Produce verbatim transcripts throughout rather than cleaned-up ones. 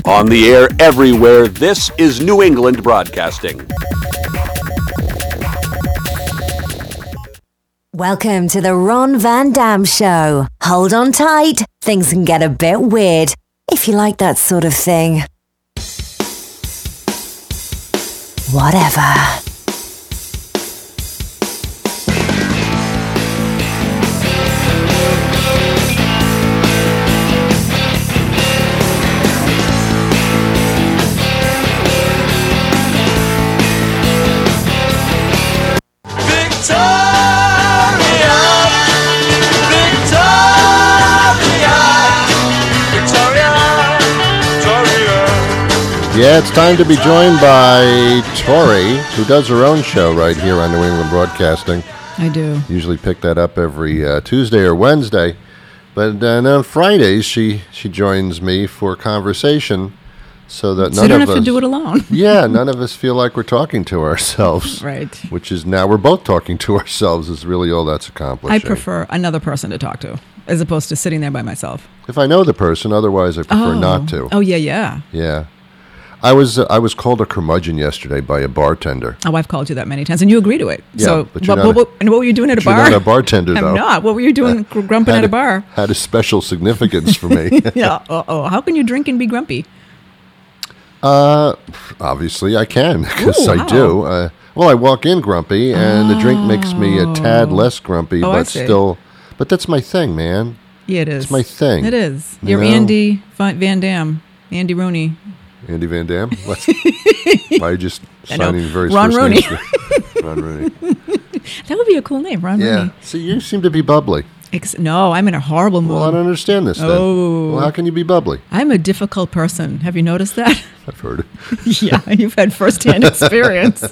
On the air everywhere, this is New England Broadcasting. Welcome to the Ron Van Dam Show. Hold on tight. Things can get a bit weird, if you like that sort of thing. Whatever. Yeah, it's time to be joined by Tori, who does her own show right here on New England Broadcasting. I do. Usually pick that up every uh, Tuesday or Wednesday. But uh, on Fridays, she, she joins me for conversation so that so none you don't of have us... to do it alone. Yeah, none of us feel like we're talking to ourselves. Right. Which is now we're both talking to ourselves is really all that's accomplishing. I prefer another person to talk to as opposed to sitting there by myself. If I know the person, otherwise I prefer oh. not to. Oh, yeah, yeah. Yeah. I was uh, I was called a curmudgeon yesterday by a bartender. Oh, I've called you that many times, and you agree to it. Yeah, so, but you're what, not what, a, and what were you doing at a you're bar? not a bartender, though. I'm not. What were you doing grumping at a bar? Had a special significance for me. yeah. Uh-oh. How can you drink and be grumpy? Uh, obviously I can, because Ooh, I wow. do. Uh, well, I walk in grumpy, and oh. the drink makes me a tad less grumpy, oh, but still. But that's my thing, man. Yeah, it is. It's my thing. It is. You You're know? Andy Van Dam. Andy Rooney. Andy Van Dam? Why are you just I know. signing very Ron Rooney. Ron Rooney. That would be a cool name, Ron Yeah. Rooney. See, you seem to be bubbly. Ex- no, I'm in a horrible mood. Well, I don't understand this then. Oh. Well, how can you be bubbly? I'm a difficult person. Have you noticed that? I've heard it. yeah, you've had firsthand experience.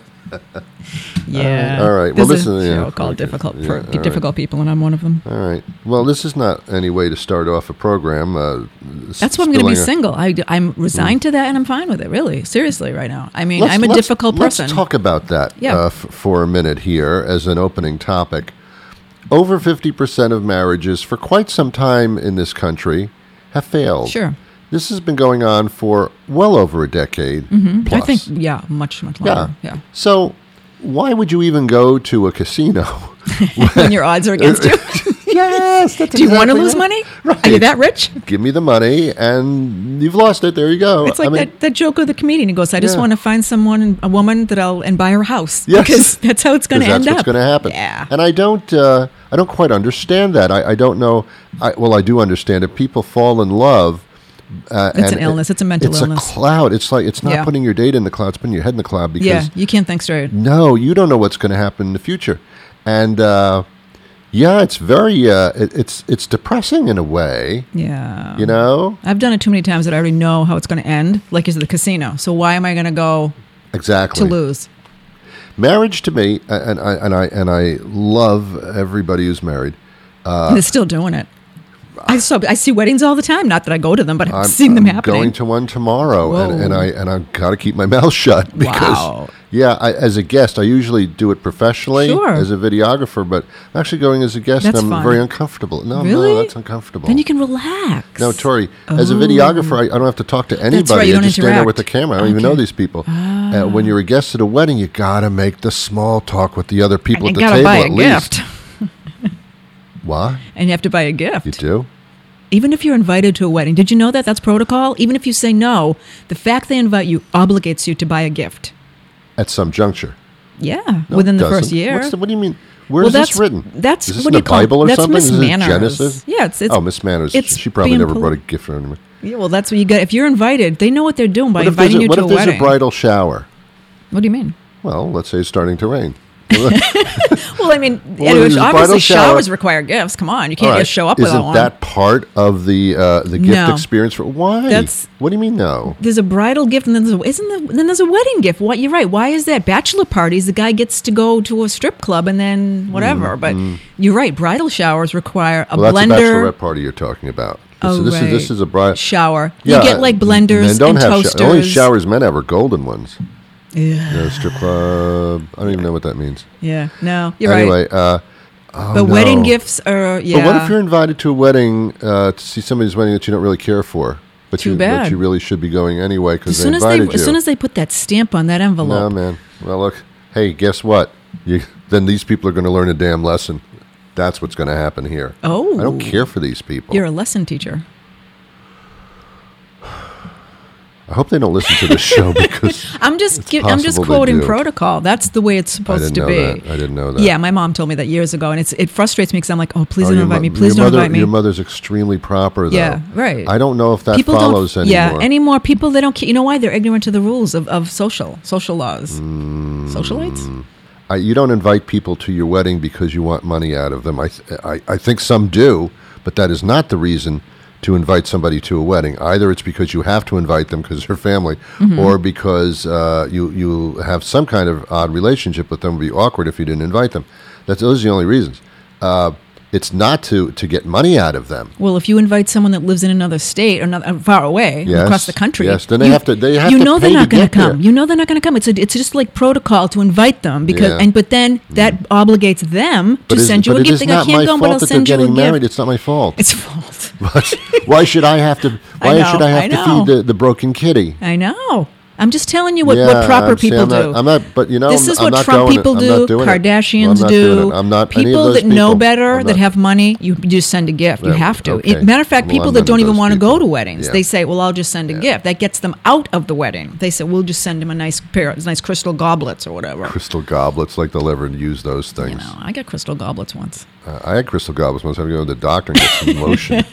yeah. Uh, all right. There's Well, listen. a Yeah, show called okay. Difficult Yeah, for all Difficult right. People, and I'm one of them. All right. Well, this is not any way to start off a program. Uh, That's why I'm going to be spilling a- single. I, I'm resigned to that, and I'm fine with it, really. Seriously, right now. I mean, Let's- I'm a let's- difficult person. Let's talk about that Yeah. uh, f- for a minute here as an opening topic. Over fifty percent of marriages for quite some time in this country have failed. Sure. This has been going on for well over a decade Mm-hmm. plus. I think, yeah, much, much longer. Yeah. So why would you even go to a casino? when your odds are against you. Yes. That's Do you want to exactly lose it. money? Right. Are you that rich? Give me the money, and you've lost it. There you go. It's like I mean, that, that joke of the comedian. He goes, I just Yeah. want to find someone, a woman that I'll, and buy her house. Yes. Because that's how it's going to 'cause end that's up. what's going to happen. Yeah. And I don't, uh, I don't quite understand that. I, I don't know. I, well, I do understand it. People fall in love. Uh, It's and an illness. It, It's a mental it's illness. a cloud. It's like it's not Yeah. putting your data in the cloud. It's putting your head in the cloud because Yeah, you can't think straight. no, you don't know what's going to happen in the future. And uh, yeah, it's very, uh, it, it's it's depressing in a way. Yeah. You know I've done it too many times that I already know how it's going to end, like it's the casino. So why am I going to go exactly to lose? Marriage to me, and I and I and I love everybody who's married. Uh, They're still doing it. I so I see weddings all the time. Not that I go to them, but I've I'm, seen them I'm happening. going to one tomorrow, and, Whoa. and I and I've got to keep my mouth shut because Wow. yeah, I, as a guest, I usually do it professionally Sure. as a videographer, but I'm actually going as a guest, That's and I'm fun. very uncomfortable. No, Really? no, that's uncomfortable. Then you can relax. No, Tori, as a videographer, I, I don't have to talk to anybody. right, you I don't just stand there interact. with the camera. I don't even know Okay. these people. Uh, when you're a guest at a wedding, you got to make the small talk with the other people And at you the gotta table buy a at least. gift. What? And you have to buy a gift. You do? Even if you're invited to a wedding. Did you know that? That's protocol. Even if you say no, the fact they invite you obligates you to buy a gift. At some juncture. Yeah, No, within it the doesn't. first year. What's the, what do you mean? Where Well, is that's this written? That's is this what in do the you call Bible or that's something? Miss Is this Manners. Genesis? Yeah, it's, it's oh, Miss Manners. it's She probably being never poli- brought a gift for anyone. Yeah, well, that's what you get. If you're invited, they know what they're doing by What if there's inviting a, you what to if a there's wedding. a bridal shower? What do you mean? Well, let's say it's starting to rain. Well, I mean, Well, anyway, there's a bridal obviously shower. showers require gifts. Come on, you can't All right. just show up Isn't without one. that part of the uh, the gift No. experience? For why? That's- what do you mean no? There's a bridal gift, and then there's a, isn't there, then there's a wedding gift. What you're right. Why is that? Bachelor parties, the guy gets to go to a strip club and then whatever. But you're right. Bridal showers require a Mm-hmm. Well, that's a blender. bachelorette party you're talking about. This, Oh, this right. is this is a bride shower. Yeah, you get like blenders men don't and have toasters. Sho- the only showers men have are golden ones. Yeah. No strip club. I don't even know what that means. Yeah. No, you're anyway, right. uh, oh, But no. wedding gifts are yeah. But what if you're invited to a wedding uh, to see somebody's wedding that you don't really care for? but Too you bad. but you really should be going anyway As because they soon as they, invited you. as soon as they put that stamp on that no, envelope, man. Well, look. Hey, guess what? You then these people are going to learn a damn lesson. That's what's going to happen here. Oh. I don't care for these people. you're a lesson teacher. I hope they don't listen to this show because I'm just It's gi- I'm just possible they quoting do. protocol. That's the way it's I supposed didn't to know be. that. I didn't know that. Yeah, my mom told me that years ago, and it's it frustrates me because I'm like, oh, please Oh, don't your invite mo- me. Please your don't mother, invite me. Your mother's extremely proper, though. Yeah, right. I don't know if that people follows don't, anymore. Yeah, anymore. People they don't. ca- You know why? They're ignorant to the rules of, of social social laws. Mm. Socialites. I, you don't invite people to your wedding because you want money out of them. I, th- I, I think some do, but that is not the reason to invite somebody to a wedding. Either it's because you have to invite them because they're family, Mm-hmm. or because uh, you you have some kind of odd relationship with them. It would be awkward if you didn't invite them. That's those are the only reasons. Uh, it's not to, to get money out of them. Well, if you invite someone that lives in another state or another, far away Yes, across the country, yes, then they you, have to- they have you to know pay they're not to going get to come. there. You know they're not going to come. It's a, it's just like protocol to invite them because Yeah. and but then that obligates them But to is- send you but a it gift. is They go, I not can't my go, but fault I'll that they're send you a getting married. gift. It's not my fault. It's fault. Why should I have to? Why know, should I have I to know. feed the, the broken kitty? I know. I'm just telling you what, Yeah, what proper I'm- see, people I'm not- do. I'm not, but you know, This I'm, is I'm what not Trump going people it. I'm not do, doing it. Kardashians I'm not do. doing it. I'm not any of people those that know people. better, I'm that not- have money, you you just send a gift. You Yeah, have to. okay. It- matter of fact, Well, people I'm that none don't of even those want to people. go to weddings, Yeah. they say, "Well, I'll just send a gift." That gets them out of the wedding. They say, "We'll just send him a nice pair, of nice crystal goblets or whatever." Crystal goblets, like they'll ever use those You things. know, I got crystal goblets once. Uh, I had crystal goblets once. I had to go to the doctor and get some lotion.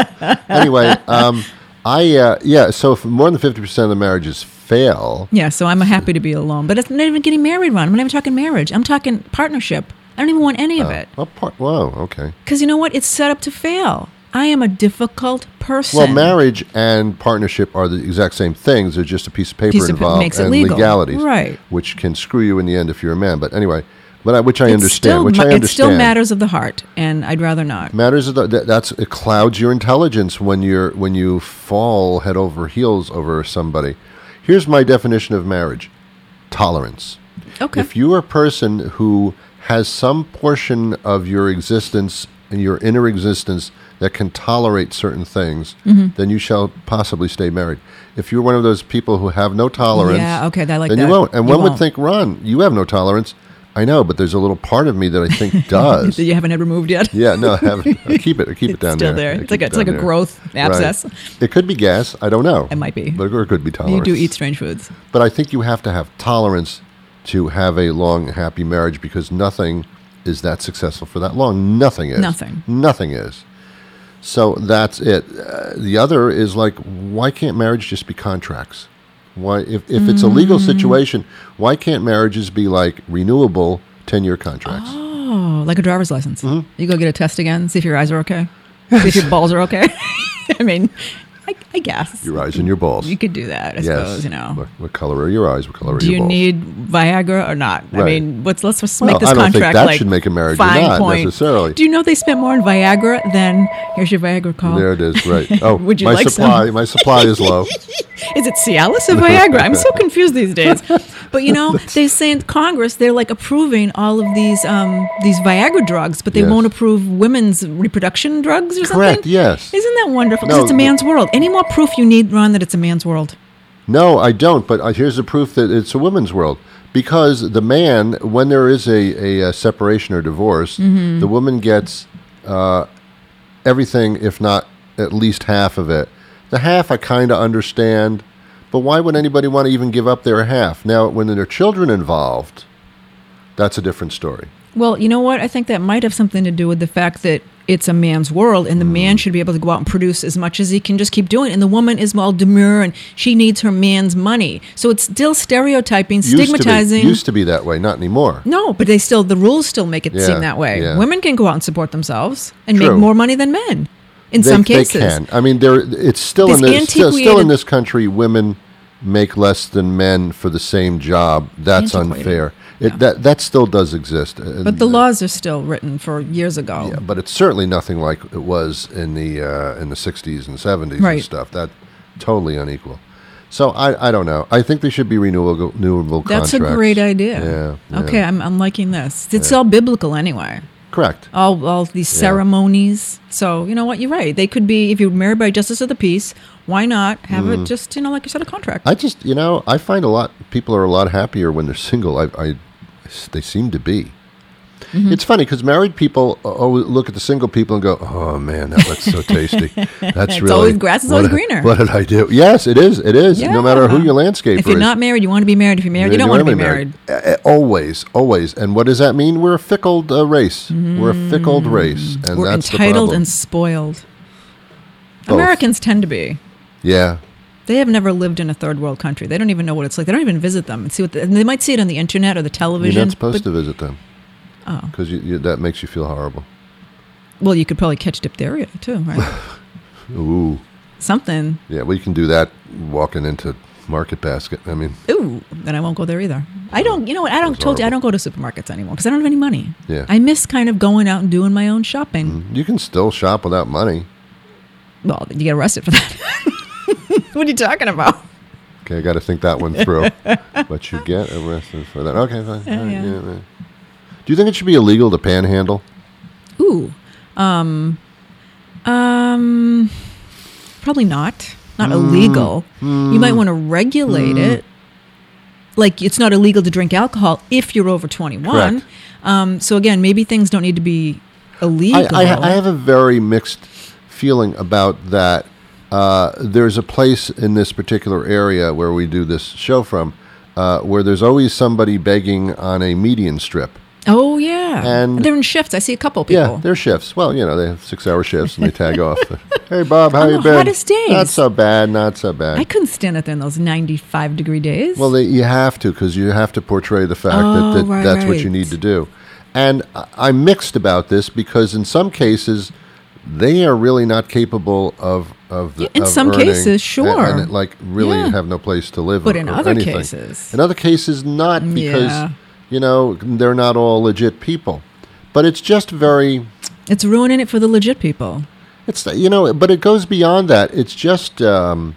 Anyway, um, I uh, yeah. So if more than fifty percent of the marriages fail, Yeah, so I'm happy to be alone, but it's not even getting married, Ron. I'm not even talking marriage. I'm talking partnership. I don't even want any of it well, part, whoa, okay. because you know what? It's set up to fail. I am a difficult person. Well, marriage and partnership are the exact same things. They're just a piece of paper Piece of pa- involved makes it and legal. legalities, Right. Which can screw you in the end if you're a man. But anyway, but I, which I It's understand. still, which ma- I understand. It's still matters of the heart, and I'd rather not. Matters of the, that, that's it clouds your intelligence when you're when you fall head over heels over somebody. Here's my definition of marriage: tolerance. Okay. If you are a person who has some portion of your existence and your inner existence that can tolerate certain things, Mm-hmm. then you shall possibly stay married. If you're one of those people who have no tolerance, Yeah, okay, I like then that. you won't. And You one would won't. think, Ron, you have no tolerance. I know, but there's a little part of me that I think does. that you haven't had removed yet. Yeah, no, I haven't. I keep it. I keep it It's down still there. there. I It's like keep a- it it's like down a there. growth abscess. Right. It could be gas. I don't know. It might be. But or it could be tolerance. You do eat strange foods. But I think you have to have tolerance to have a long, happy marriage because nothing is that successful for that long. Nothing is. Nothing. Nothing is. So that's it. Uh, the other is like, why can't marriage just be contracts? Why, if, if it's a legal Mm. situation, why can't marriages be like renewable ten-year contracts? Oh, like a driver's license. Mm-hmm. You go get a test again, see if your eyes are okay, see if your balls are okay. I mean, I, I guess Your eyes and your balls. you could do that. I yes. suppose you know. What, what color are your eyes? What color are Do your you balls? need Viagra or not? I Right. mean, let's let's just Well, make this I don't think contract that like should make a marriage or fine not, point. necessarily. Do you know they spent more on Viagra than here's your Viagra call? There it is. Right. Oh, Would you my like supply. some? My supply is low. Is it Cialis or Viagra? I'm so confused these days. But you know, they say in Congress they're like approving all of these um, these Viagra drugs, but they Yes. won't approve women's reproduction drugs or Correct, something. yes. Isn't that wonderful? Because No, it's a man's world. Any more proof you need, Ron, that it's a man's world? No, I don't. But uh, here's the proof that it's a woman's world. Because the man, when there is a, a, a separation or divorce, Mm-hmm. the woman gets uh, everything, if not at least half of it. The half I kind of understand, but why would anybody want to even give up their half? Now, when there are children involved, that's a different story. Well, you know what? I think that might have something to do with the fact that it's a man's world, and the Mm. man should be able to go out and produce as much as he can just keep doing. And the woman is well demure, and she needs her man's money. So it's still stereotyping, stigmatizing. Used to be, used to be that way, not anymore. No, but they still the rules still make it Yeah, seem that way. yeah. Women can go out and support themselves and True. make more money than men in They, some they cases. can. I mean, there. It's still This in this still, still in antiquated- this country. Women make less than men for the same job. That's Antiquated. unfair. It, Yeah. That that still does exist. Uh, But the laws are still written for years ago. Yeah, but it's certainly nothing like it was in the uh, in the sixties and seventies Right. and stuff. That totally unequal. So I, I don't know. I think there should be renewable renewable That's contracts. a great idea. Yeah. yeah. Okay, I'm I'm liking this. It's all biblical anyway. Correct. all all these ceremonies. So you know what, you're right. They could be, if you're married by a justice of the peace, why not have Mm. it just, you know, like you said, a contract? I just, you know, I find a lot, people are a lot happier when they're single. I, I they seem to be. Mm-hmm. It's funny because married people always look at the single people and go, "Oh man, that looks so tasty." That's It's really always- grass is what always did- greener. What did I do? Yes, it is. It is. No matter who Yeah. your landscaper If you're is. not married, you want to be married. If you're married, you don't want to be married. Uh, always, always. And what does that mean? We're a fickle uh, race. We're a fickle race, and Mm. We're that's the entitled problem. and spoiled. Both. Americans tend to be. Yeah. They have never lived in a third world country. They don't even know what it's like. They don't even visit them and see what. The, and they might see it on the internet or the television. You're not supposed but- to visit them. Oh. Because you, you, that makes you feel horrible. Well, you could probably catch diphtheria too, right? Ooh. Something. Yeah, we can do that walking into Market Basket. I mean, Ooh, then I won't go there either. I don't. You know what? I don't. That's Told you I horrible. don't go to supermarkets anymore because I don't have any money. Yeah. I miss kind of going out and doing my own shopping. you can still shop without money. Well, you get arrested for that. What are you talking about? Okay, I got to think that one through. But you get arrested for that. Okay, fine. Yeah, All right, yeah. yeah, yeah. Do you think it should be illegal to panhandle? Ooh. Um. Um. Probably not. Not illegal. You might want to regulate it. Like it's not illegal to drink alcohol if you're over twenty-one. Correct. Um, so again, maybe things don't need to be illegal. I, I, I have a very mixed feeling about that. Uh, there's a place in this particular area where we do this show from uh, where there's always somebody begging on a median strip. Oh yeah, And- they're in shifts. I see a couple people. Yeah, they're shifts. Well, you know, they have six-hour shifts and they tag off. Hey, Bob, how On you the been? hottest days. Not so bad, not so bad. I couldn't stand it there in those ninety-five degree days. Well, they, you have to because you have to portray the fact Oh, that, that right, that's what you right. need to do. And I- I'm mixed about this because in some cases they are really not capable of of the, In of some earning cases, sure. and, and, like really Yeah. have no place to live. But or, in or other anything. cases. in other cases, not because Yeah. you know they're not all legit people. But it's just very. it's ruining it for the legit people. It's you know, but it goes beyond that. It's just um,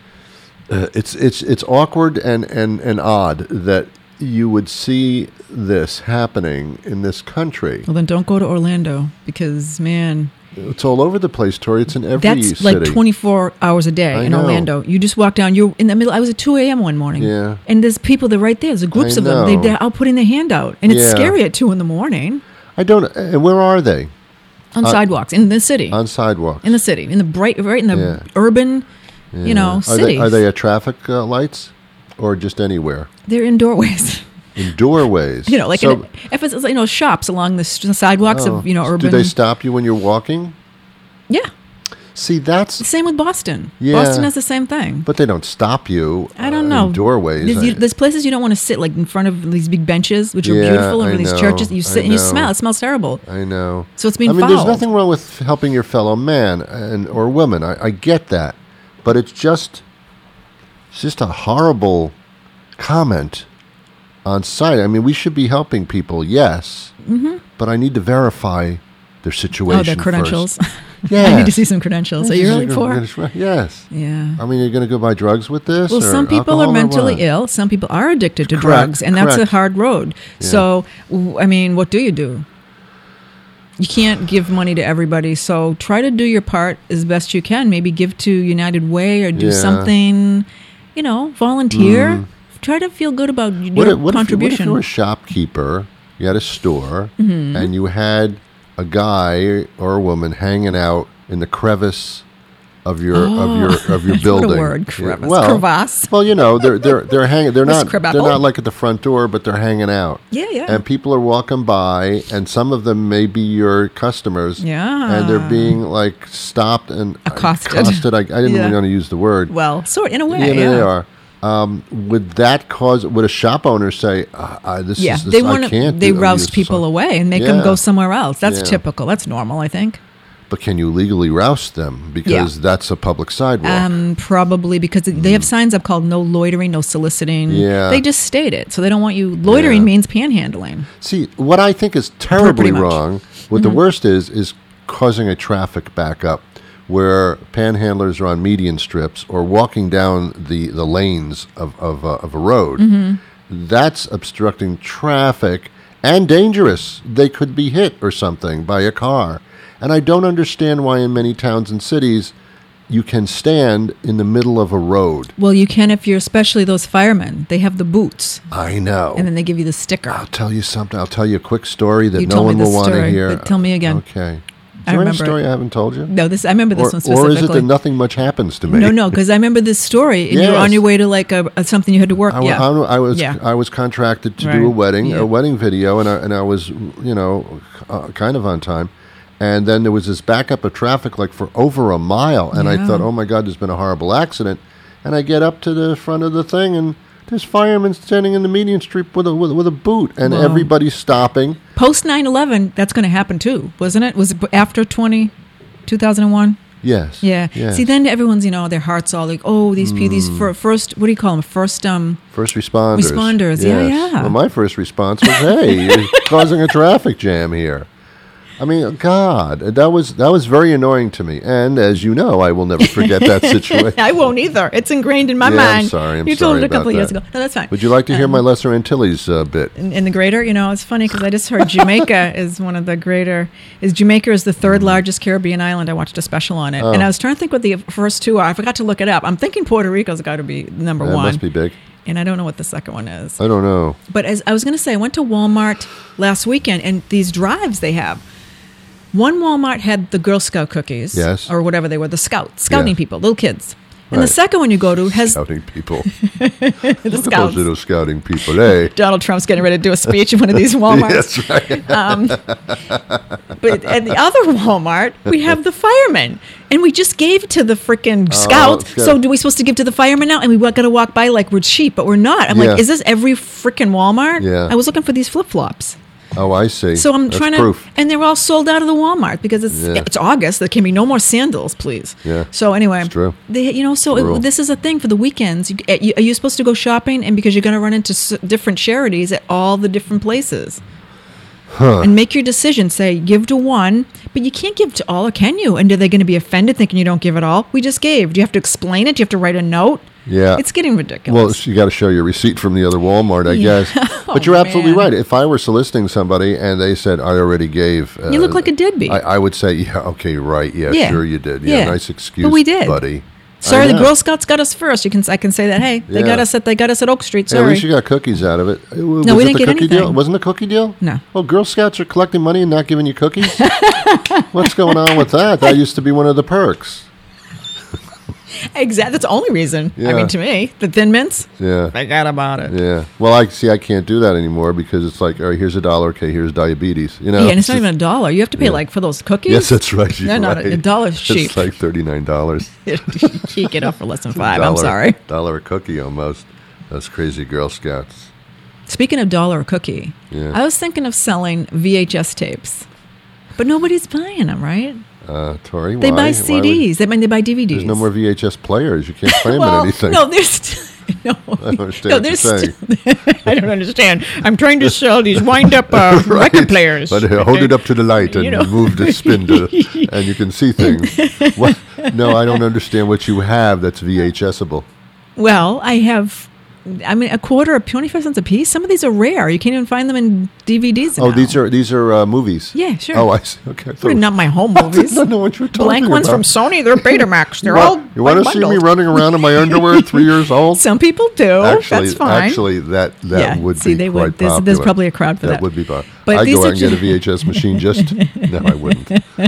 uh, it's it's it's awkward and, and, and odd that you would see this happening in this country. Well, then don't go to Orlando because man, It's all over the place, Tori. It's in every that's city. like twenty-four hours a day I in know. Orlando. You just walk down. You're in the middle. I was at two a.m. one morning. Yeah. And there's people that right there. There's groups I of them. They, know. they're out putting their hand out, and it's Yeah. scary at two in the morning I don't. And where are they? on Uh, sidewalks in the city. On sidewalks. in the city, in the bright, right in the Yeah. urban, Yeah. you know, are cities. they are they at traffic uh, lights or just anywhere? They're in doorways. In doorways. You know, like So- in, if it's you know shops along the s- sidewalks oh, of you know do urban. they stop you when you're walking? Yeah, See, that's. same with Boston. Yeah. Boston has the same thing. But they don't stop you. I don't uh, know. In doorways. There's, I- you, there's places you don't want to sit, like in front of these big benches, which are Yeah, beautiful, I over these know, churches. You I sit and you know. smell. It smells terrible. I know. So it's being I mean, there's fouled. nothing wrong with helping your fellow man and or woman. I, I get that, but it's just, it's just a horrible comment on site. I mean, we should be helping people, yes, mm-hmm. but I need to verify their situation. Oh, their credentials. First. I Yes. need to see some credentials. Are you really for? Yes. Yeah. I mean, you're going to go buy drugs with this? Well, or some people are alcohol or mentally what? ill. Some people are addicted to Correct, drugs, and that's a correct. hard road. Yeah. So, w- I mean, what do you do? You can't give money to everybody. So, try to do your part as best you can. Maybe give to United Way or do Yeah. something. You know, volunteer. Try to feel good about your What if, what if you- contribution. what if you were a shopkeeper, you had a store, Mm-hmm. and you had a guy or a woman hanging out in the crevice of your of your of your What a building? word, crevice. Well, Crevasse. well, you know, they're they're they're hanging. They're Miss not they're Crabapple. not like at the front door, but they're hanging out. Yeah, yeah. And people are walking by, and some of them may be your customers. Yeah. And they're being like stopped and Accosted. accosted. I, I didn't Yeah. really want to use the word. Well, sort in a way. Yeah, Yeah, they are. Um, would that cause? Would a shop owner say, uh, uh, "This Yeah, is this, they I want can't"? to. They do- roust use this people on-" away and make them Yeah. go somewhere else. That's Yeah. typical. That's normal, I think. But can you legally roust them because Yeah. that's a public sidewalk? Um, probably because they have signs up called "No loitering, no soliciting." Yeah. They just state it, so they don't want you. Loitering Yeah. means panhandling. See, what I think is terribly Pretty much. Mm-hmm. wrong. What the worst is is causing a traffic backup where panhandlers are on median strips or walking down the, the lanes of of, uh, of a road. Mm-hmm. That's obstructing traffic, and dangerous. They could be hit or something by a car. And I don't understand why in many towns and cities you can stand in the middle of a road. Well, you can if you're especially those firemen. They have the boots, I know. and then they give you the sticker. I'll tell you something. I'll tell you a quick story that You no told me one this will want to story, hear. but tell me again. Okay. Is I there any remember story it. I haven't told you? No, this I remember this or, one specifically. or is it that nothing much happens to me? No, no, because I remember this story, and you were Yes. on your way to like a, a something you had to work. I, yeah, I, I was Yeah. I was contracted to Right. do a wedding, Yeah. a wedding video, and I, and I was, you know, uh, kind of on time. And then there was this backup of traffic like for over a mile, and I Yeah. thought, oh my God, there's been a horrible accident. And I get up to the front of the thing, and there's firemen standing in the median street with a with, with a boot, and Wow. everybody's stopping. Post nine eleven, that's going to happen too, wasn't it? Was it after twenty, two thousand one? Yes. Yeah. Yes. See, then everyone's, you know, their hearts all like, oh, these people, these fir- first, what do you call them? First, um, First responders. Responders, yeah, Yes. yeah. Well, my first response was, "Hey, you're causing a traffic jam here." I mean, God, that was that was very annoying to me. And as you know, I will never forget that situation. I won't either. It's ingrained in my Yeah, I'm mind. sorry, I'm you told sorry it a couple about of years that. ago. No, that's fine. Would you like to hear Um, my Lesser Antilles uh, bit? in, in the greater, you know, it's funny because I just heard Jamaica is one of the greater. Is Jamaica is the third largest Caribbean island? I watched a special on it, Oh. and I was trying to think what the first two are. I forgot to look it up. I'm thinking Puerto Rico's got to be number That one, must be big. and I don't know what the second one is. I don't know. But as I was going to say, I went to Walmart last weekend, and these drives they have. One Walmart had the Girl Scout cookies, Yes. or whatever they were, the scouts, scouting Yeah. people, little kids. And Right. the second one you go to has Scouting people. the Look at scouts. those little scouting people, eh? Donald Trump's getting ready to do a speech in one of these Walmarts. That's right. Um, but at the other Walmart, we have the firemen, and we just gave to the freaking scouts. it's good. So, do we supposed to give to the firemen now? And we got to walk by like we're sheep, but we're not. I'm Yeah. like, is this every freaking Walmart? Yeah. I was looking for these flip flops. Oh, I see. So I'm That's trying to, proof. and they're all sold out of the Walmart because it's Yeah. it's August. There can be no more sandals, please. Yeah. So anyway, It's true. They, you know, so Rule. it, this is a thing for the weekends. You, you, are you supposed to go shopping, and because you're going to run into s- different charities at all the different places, and make your decision. Say give to one, but you can't give to all, or can you? And are they going to be offended thinking you don't give it all? We just gave. Do you have to explain it? Do you have to write a note? Yeah. It's getting Well, ridiculous. you got to show your receipt from the other Walmart, I Yeah. guess. Oh, But you're absolutely man. right. If I were soliciting somebody and they said, I already gave. Uh, You look like a deadbeat. I, I would say, yeah, okay, right. Yeah, Yeah. sure you did. Yeah, Yeah. nice excuse, But we did. buddy. Sorry, I the know. Girl Scouts got us first. You can I can say that. Hey, they Yeah. got us at they got us at Oak Street. Hey, Sorry. at least you got cookies out of it. Uh, Was we it didn't the get cookie deal? anything. Wasn't it a cookie deal? No. Well, Girl Scouts are collecting money and not giving you cookies? What's going on with that? That used to be one of the perks. Exactly. That's the only reason. I Yeah. mean, to me, the Thin Mints. Yeah. Forgot about it. Yeah. Well, I see. I can't do that anymore because it's like, all right, here's a dollar. Okay, here's diabetes. You know. Yeah, and it's not even a dollar. You have to pay Yeah. like for those cookies. Yes, that's right. You're No, no, right. a dollar's cheap. It's like thirty-nine dollars. You can't get off for less than five. I'm sorry. Dollar a cookie almost. That's crazy Girl Scouts. Speaking of dollar a cookie, Yeah. I was thinking of selling V H S tapes, but nobody's buying them, right? Uh, Tori, They why? buy Why C Ds. would- they, they buy D V Ds. There's no more V H S players. You can't play them well, in anything. no, there's st- no. I don't understand no, what you're there's saying. st- I don't understand. I'm trying to sell these wind-up uh, record players. But uh, hold it up to the light and You know. move the spindle, and you can see things. What? No, I don't understand what you have that's VHSable. Well, I have. I mean, a quarter, twenty-five cents a piece. Some of these are rare. You can't even find them in D V Ds. Oh, now. these are these are uh, movies. Yeah, sure. Oh, I see. Okay. I They're thought- not my home I movies. don't know what you're talking Blank ones about. from Sony. They're Betamax. They're you all want, you want to like see me bundled. running around in my underwear at three years old? Some people do. Actually, That's fine. actually, that that Yeah, would see, be they quite would. There's- popular. there's probably a crowd for that. That would be popular. But I'd these go are out and get a ju- V H S machine just. No, I wouldn't.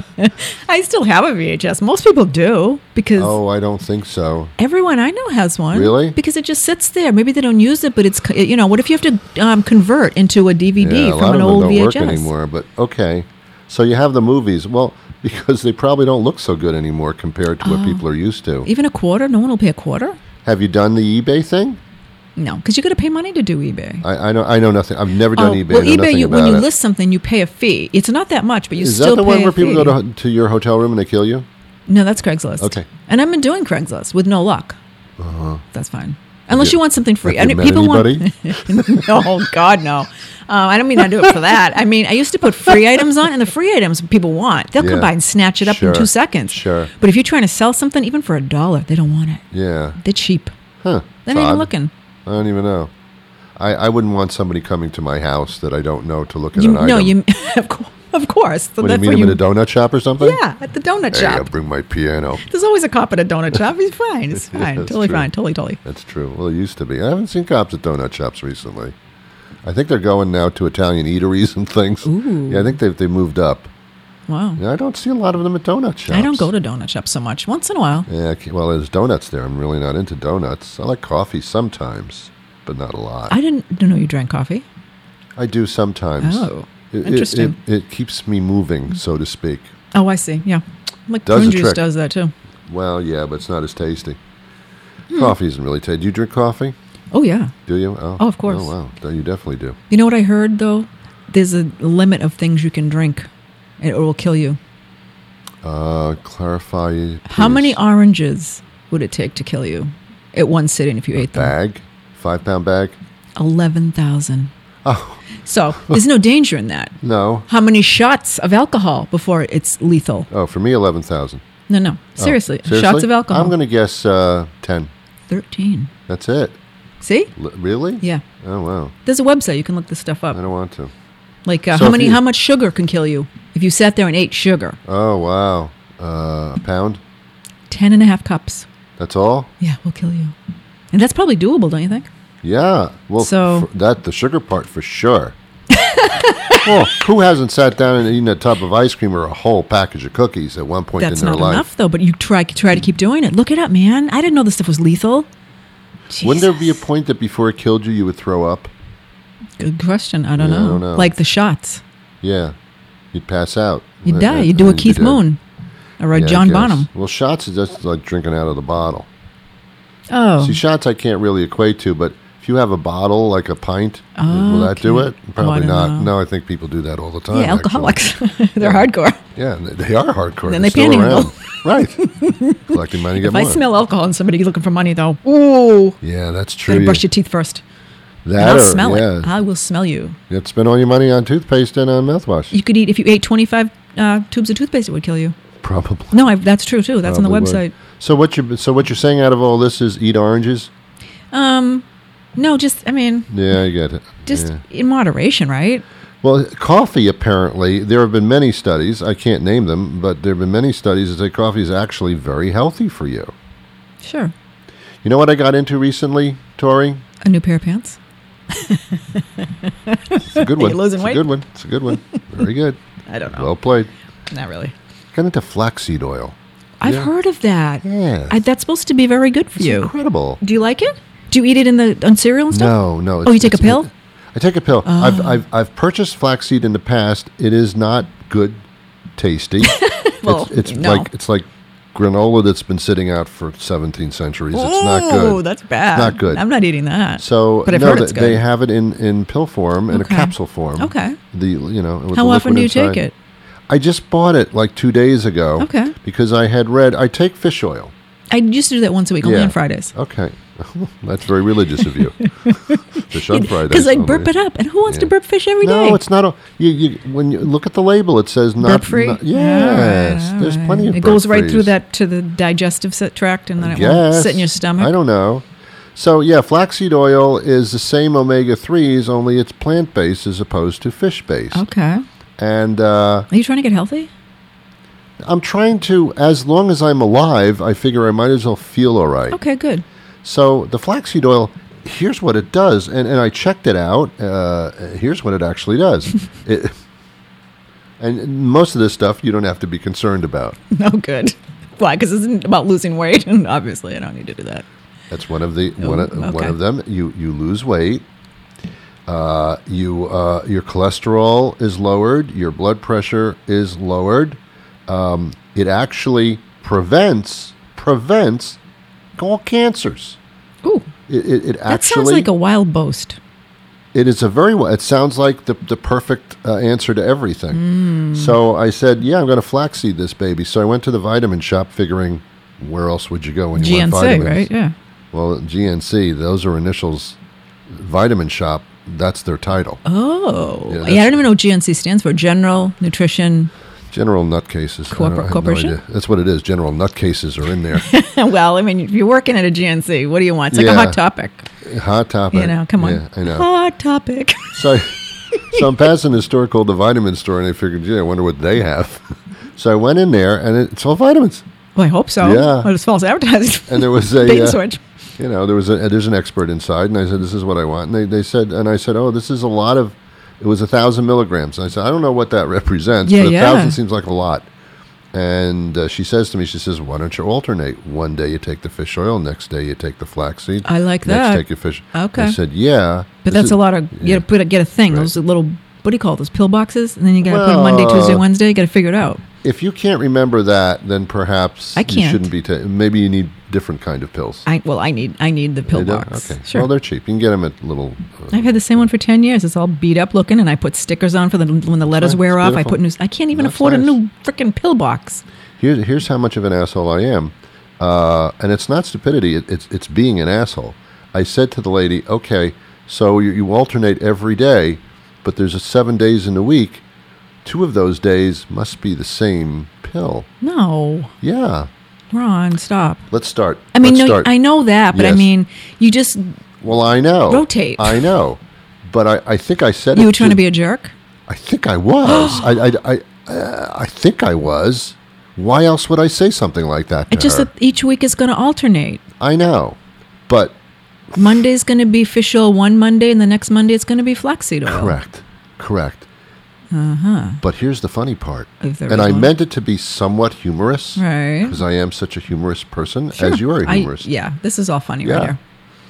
I still have a V H S. Most people do because Oh, I don't think so. everyone I know has one. Really? Because it just sits there. Maybe they don't use it, but it's co- you know what if you have to um, convert into a D V D Yeah, a from lot an of old them V don't H S? work anymore. But okay, so you have the movies. Well, because they probably don't look so good anymore compared to what Oh. people are used to. Even a quarter? No one will pay a quarter. Have you done the eBay thing? No, because you got to pay money to do eBay. I, I know. I know nothing. I've never done Oh, eBay. well, I know eBay, nothing you, about when you it. list something, you pay a fee. It's not that much, but you Is still that the pay one where a people fee. go to to your hotel room and they kill you? No, that's Craigslist. Okay. And I've been doing Craigslist with no luck. Uh-huh. That's fine. Unless you- you want something free. Have you I mean, met people anybody? want. No, God, no. Uh, I don't mean I do it for that. I mean, I used to put free items on, and the free items people want. They'll Yeah. come by and snatch it up Sure. in two seconds. Sure. But if you're trying to sell something, even for a dollar, they don't want it. Yeah. They're cheap. Huh. They're It's not even odd. looking. I don't even know. I, I wouldn't want somebody coming to my house that I don't know to look at You, an no, item. you of course, of course. So What do you that's mean? where I'm in a donut shop or something? yeah, at the donut Hey, I'll shop. bring my piano. There's always a cop at a donut shop. He's fine. It's fine. That's totally true. fine. Totally, totally. That's true. Well, it used to be. I haven't seen cops at donut shops recently. I think they're going now to Italian eateries and things. Ooh. Yeah, I think they've they moved up. Wow. Yeah, I don't see a lot of them at donut shops. I don't go to donut shops so much. Once in a while. Yeah, okay, well, there's donuts there. I'm really not into donuts. I like coffee sometimes, but not a lot. I didn't, didn't know you drank coffee. I do sometimes. Oh, It- it- interesting. It, it, keeps me moving, so to speak. Oh, I see. Yeah. Like Does prune a juice trick. does that too. Well, yeah, but it's not as tasty. Hmm. Coffee isn't really tasty. Do you drink coffee? Oh, yeah. Do you? Oh, Oh, of course. Oh, wow. No, you definitely do. You know what I heard, though? There's a limit of things you can drink. and It will kill you. Uh, clarify. How please. many oranges would it take to kill you at one sitting if you ate them? Bag? Five pound bag? eleven thousand. Oh, So there's no danger in that. no. How many shots of alcohol before it's lethal? Oh, for me, eleven thousand. No, no. Seriously. Oh, seriously? Shots of alcohol. I'm going to guess uh, ten. thirteen. That's it. See? L- really? Yeah. Oh, wow. There's a website. You can look this stuff I up. don't want to. Like uh, So how if many? you- How much sugar can kill you if you sat there and ate sugar? Oh, wow. Uh, a pound? Ten and a half cups. That's all? Yeah, will kill you. And that's probably doable, don't you think? Yeah. Well, So- for that the sugar part for sure. Well, who hasn't sat down and eaten a tub of ice cream or a whole package of cookies at one point That's in their not life? enough, though. But you try try to keep doing it. Look it up, man. I didn't know this stuff was lethal. Wouldn't there be a Jesus. point that before it killed you, you would throw up? Good question. I don't, Yeah, I know. don't know. Like the shots. Yeah. You'd pass out. You'd Uh, die. uh, You'd do a and Keith you'd dead. Moon or a Yeah, I John guess. Bonham. Well, shots is just like drinking out of the bottle. Oh. See, shots I can't really equate to, but if you have a bottle, like a pint, Oh, will that do okay. it? Oh, I Probably don't not. know. No, I think people do that all the time. yeah, actually. alcoholics. They're Yeah. hardcore. Yeah, they they are hardcore. Then They're they still panhandle. around. Right. Collecting money to get If I more. smell alcohol in somebody looking for money, though, ooh, Yeah, that's true. gotta You- brush your teeth first. that And I'll or- smell yeah. it. I will smell you. You have to spend all your money on toothpaste and on mouthwash. You could eat if you ate twenty-five uh, tubes of toothpaste. It would kill you. Probably. No, I, that's true too. That's on the Probably website. would. So what you so what you're saying out of all this is eat oranges? Um, no, just I mean, Yeah, I get it. just Yeah. in moderation, right? Well, coffee apparently, there have been many studies, I can't name them, but there have been many studies that say coffee is actually very healthy for you. Sure. You know what I got into recently, Tori? A new pair of pants. It's a good Are one. you losing it's weight? a good one. It's a good one. Very good. I don't know. Well played. Not really. Got into flaxseed oil. I've Yeah. heard of that. Yeah. I, that's supposed to be very good for It's you. incredible. Do you like it? Do you eat it in the on cereal and stuff? No, no. Oh, you take a it's- pill? I take a pill. Oh. I've, I've I've purchased flaxseed in the past. It is not good, tasty. Well, it's it's no. like it's like granola that's been sitting out for seventeen centuries. It's not Oh, good. that's bad. Not good. I'm not eating that. So But I've no, heard th- it's good. they have it in, in pill form and Okay. a capsule form. Okay. The you know with How the often liquid do you inside. take it? I just bought it like two days ago. Okay. Because I had read I take fish oil. I used to do that once a week, only Yeah. on Fridays. Okay. That's very religious of you. Fish on Fridays. Because I only. burp it up. And who wants to Yeah. burp fish every day? No, it's not. A, you, you when you look at the label, it says not burp free. not- yes, there's plenty of. It goes right burp-frees. through that to the digestive set tract, and then it Yes. won't sit in your stomach. I don't know. So yeah, flaxseed oil is the same omega threes, only it's plant based as opposed to fish based. Okay. And uh, Are you trying to get healthy? I'm trying to, as long as I'm alive, I figure I might as well feel all right. Okay, good. So the flaxseed oil, here's what it does, and, and I checked it out. Uh, here's what it actually does. it, and most of this stuff you don't have to be concerned about. No, good. Why? Because it's about losing weight, and obviously I don't need to do that. That's one of the one, of, Oh, one okay. of them. You you lose weight. Uh, you uh, your cholesterol is lowered. Your blood pressure is lowered. Um, it actually prevents prevents all cancers. Ooh, It, it, it that actually sounds like a wild boast. it is a very well. It sounds like the the perfect uh, answer to everything. Mm. So I said, yeah, I'm going to flaxseed this baby. So I went to the vitamin shop, figuring where else would you go when you G N want C, vitamins? right? Yeah. Well, G N C, those are initials. Vitamin Shop, that's their title. Oh, Yeah, yeah, I that's- don't even know what G N C stands for. General Nutrition. General nutcases. I Corpor- don't- I have no corporation? idea. That's what it is. General nutcases are in there. Well, I mean, if you're working at a G N C, what do you want? It's like Yeah. a hot topic. Hot topic. You know, come on. Yeah, I know. Hot topic. So, so I'm passing a store called the Vitamin Store, and I figured, gee, I wonder what they have. So I went in there, and it's all vitamins. Well, I hope so. Yeah. Well, it's false advertising. And there was a Bait and uh, switch. you know, there was a there's an expert inside, and I said, this is what I want. And they, they said, and I said, oh, this is a lot of. It was a thousand milligrams. And I said, I don't know what that represents, Yeah, but a yeah. thousand seems like a lot. And uh, she says to me, she says, why don't you alternate? One day you take the fish oil, next day you take the flaxseed. I like next that. take your fish. Okay. I said, yeah. But this that's is- a lot of, you yeah. got to put a, get a thing, Right. those little, what do you call those, pill boxes? And then you got to put Well, Monday, Tuesday, uh, Wednesday. You got to figure it out. If you can't remember that, then perhaps I you can't. shouldn't be taking. Maybe you need different kind of pills. I Well, I need I need the pill They do? box. Okay. Sure. Well, they're cheap. You can get them at little. Uh, I've had the same one for ten years. It's all beat up looking, and I put stickers on for the when the letters Right, wear it's off. I beautiful. put new. I can't even That's afford nice. a new freaking pill box. Here's here's how much of an asshole I am, uh, and it's not stupidity. It, it's it's being an asshole. I said to the lady, okay, so you, you alternate every day, but there's a seven days in the week. Two of those days must be the same pill. No, Yeah. Ron, stop. Let's start. I mean, Let's no, start. I know that, but I Yes. mean, you just Well, I know. Rotate. I know, but I, I think I said you it were trying to be a jerk. I think I was. I I I, uh, I think I was. Why else would I say something like that to It's just her? that each week is going to alternate. I know, but Monday's going to be fish oil one Monday, and the next Monday it's going to be flaxseed oil. correct, correct. Uh-huh. But here's the funny part, If there and is I one. meant it to be somewhat humorous, Right. because I am such a humorous person, Sure. as you are I- humorous. yeah, this is all funny Yeah. right here.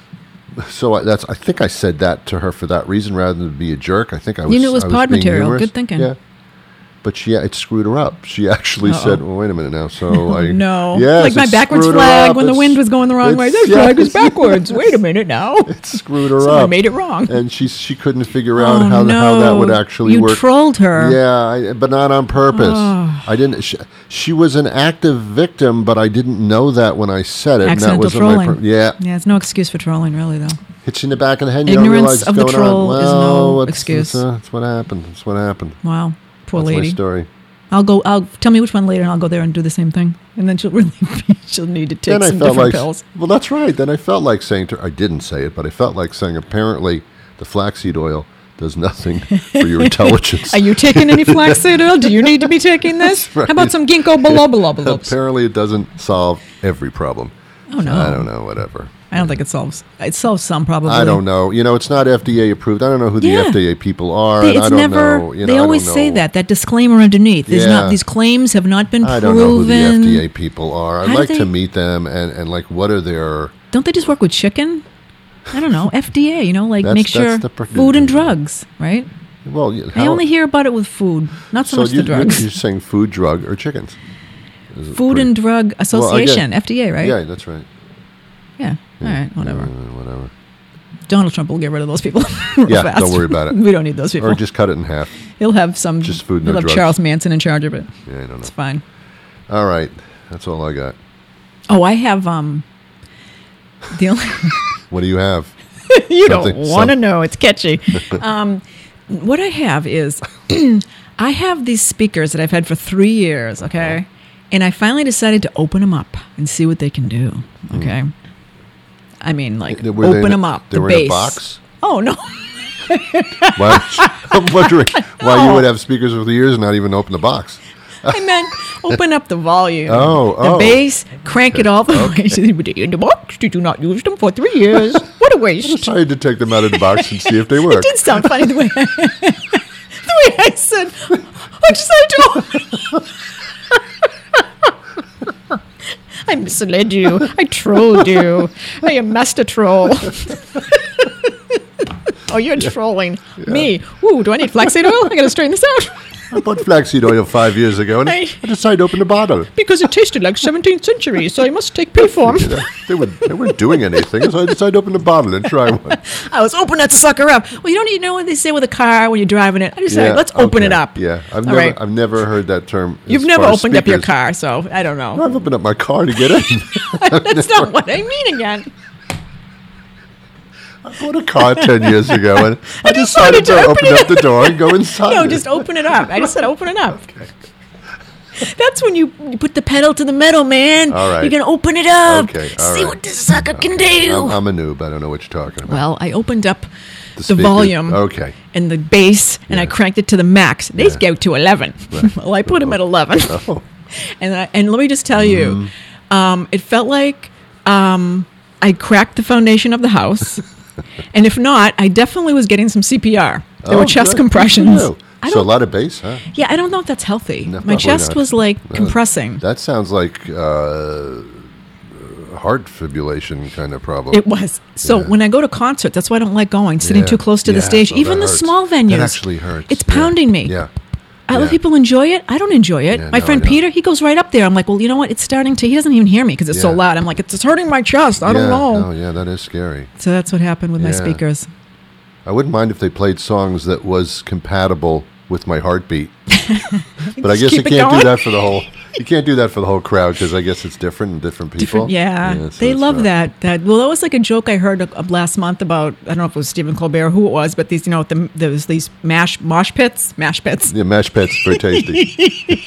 So I, that's. I think I said that to her for that reason, rather than to be a jerk. I think I was. knew it was I pod being material. humorous. Good thinking. Yeah. But she, it screwed her up. She actually Uh-oh. said, "Well, wait a minute now." So I No. yes, like my it backwards screwed her flag up. when the It's- wind was going the wrong way. it's- That flag yes. is backwards. Wait a minute now. It screwed her Someone up. made it wrong. and she she couldn't figure out Oh, how no. how that would actually You work. trolled her. Yeah, I, but not on purpose. Oh. I didn't. She, she was an active victim, but I didn't know that when I said it. Accidental and that wasn't trolling. My per- yeah, Yeah, it's no excuse for trolling, really, though. hits you in the back of the head. You don't Ignorance realize what's of the going troll on. is Well, no it's- excuse. It's, uh, it's what happened. It's what happened. Wow, poor That's lady. my story. I'll go. I'll tell me which one later, and I'll go there and do the same thing. And then she'll really, she'll need to take Then I some felt different like, pills. well, that's right. Then I felt like saying to her, I didn't say it, but I felt like saying, apparently, the flaxseed oil does nothing for your intelligence. Are you taking any flaxseed oil? Do you need to be taking this? right. How about some ginkgo biloba? Apparently, it doesn't solve every problem. Oh no, I don't know. Whatever. I don't think it solves. It solves some probably. I don't know. You know, it's not F D A approved. I don't know who the Yeah. F D A people are. They, and it's I don't never. know. You know, they I don't always say know. that that disclaimer underneath. There's Yeah. not. These claims have not been I don't proven. know who the F D A people are. I'd How do like they- to meet them and, and like, what are their... Don't they just work with chicken? I don't know. F D A. You know, like That's- make sure that's the pr- food and drugs, right? Well, y- I how, only hear about it with food, not so, so much you, the drugs. You're saying food, drug, or chickens? Is it Food pretty- and Drug Well, I get- Association, F D A, right? Yeah, that's right. Yeah. All right. Whatever. Uh, whatever. Donald Trump will get rid of those people. real Yeah, fast. don't worry about it. We don't need those people. Or just cut it in half. He'll have some. Just food, no He'll have drugs. Charles Manson in charge of it. Yeah, I don't know. It's fine. All right. That's all I got. Oh, I have um. The only What do you have? you don't Something- want to some- know. It's catchy. um, what I have is I have these speakers that I've had for three years. Okay, and I finally decided to open them up and see what they can do. Okay. I mean, like Were they open in a- them up. They the were base. in a box? Oh no. Why, I'm wondering why you would have speakers over the years and not even open the box. I meant open up the volume. Oh, the oh. bass, crank it all the way. So, in the box, did you not use them for three years? What a waste. Decided to take them out of the box and see if they work. It did sound funny the way the way I said, I decided to. I misled you. I trolled you. I am master troll. Oh, you're trolling me. Ooh, do I need flaxseed oil? I gotta straighten this out. I bought flaxseed oil five years ago and I, I- I decided to open the bottle. Because it tasted like seventeenth century, so I must take pay for 'em. You know, they, were, they weren't doing anything, so I decided to open the bottle and try one. I was open that sucker up. Well, you don't even know what they say with a car when you're driving it. I decided, Yeah, let's open okay. it up. Yeah, I've All never, right. I've never heard that term. as You've never far as opened up your speakers. car, so I don't know. I've opened up my car to get in. That's not what I mean again. I bought a car ten years ago and I decided decided to to open open up the door and go inside. No, it. just open it up. I just said open it up. That's when you, you put the pedal to the metal, man. All right. You're going to open it up. Okay, all See right. what this sucker can do. I'm, I'm a noob. I don't know what you're talking about. Well, I opened up the, speaker- volume Okay. and the bass, and I Yeah. cranked it to the max. They Yeah. go to eleven. Well, I put him at eleven. Oh. And I, and let me just tell you, Mm-hmm. um, it felt like um, I cracked the foundation of the house. And if not, I definitely was getting some C P R. There Oh, were chest good. compressions. Good for you. I So a don't, lot of bass, huh? yeah, I don't know if that's healthy. No, My probably chest not. was like No. compressing. That sounds like uh, heart fibrillation kind of problem. It was. So Yeah. when I go to concerts, that's why I don't like going, sitting Yeah. too close to the Yeah. stage. Oh, Even that the hurts. small venues. That actually hurts. It's Yeah. pounding me. Yeah. Other Yeah. people enjoy it. I don't enjoy it. Yeah, My no, friend I don't. Peter, he goes right up there. I'm like, well, you know what? It's starting to. He doesn't even hear me because it's so Yeah. loud. I'm like, it's, it's hurting my chest. I don't yeah. know. Oh, yeah, that is scary. So that's what happened with my Yeah. speakers. I wouldn't mind if they played songs that was compatible with my heartbeat. But I guess you keep it can't do going. that for the whole. You can't do that for the whole crowd because I guess it's different in different people. Different, yeah, so they it's love not- that. That well, that was like a joke I heard of last month about. I don't know if it was Stephen Colbert or who it was, but these, you know, the, there was these mash mosh pits, mash pits. Yeah, mash pits, very tasty.